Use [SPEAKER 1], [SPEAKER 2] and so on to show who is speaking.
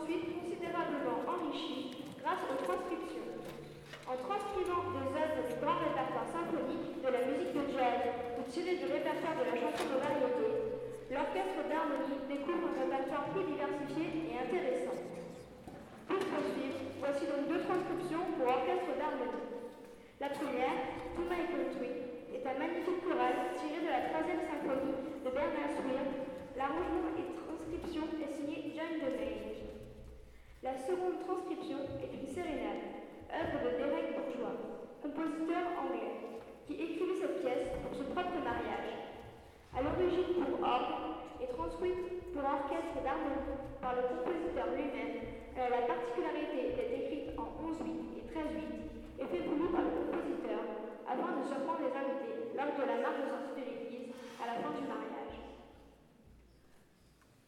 [SPEAKER 1] ensuite considérablement enrichie grâce aux transcriptions. En transcrivant des œuvres du grand répertoire symphonique, de la musique de jazz ou tirées du répertoire de la chanson de variété, l'orchestre d'harmonie découvre un répertoire plus diversifié et intéressant. Pour poursuivre, voici donc deux transcriptions pour orchestre d'harmonie. La première, To My Country, est un magnifique choral tiré de la 3e symphonie de Bernard Swier. L'arrangement et transcription est signé John DeMage. La seconde transcription est une sérénade, œuvre de Derek Bourgeois, compositeur anglais, qui écrivit cette pièce pour son propre mariage. À l'origine pour orgue et transcrite pour orchestre d'harmonie par le compositeur lui-même, elle a la particularité d'être écrite en 11/8 et 13/8 et fait voulu par le compositeur afin de surprendre les invités lors de la marche de sortie de l'église à la fin du mariage.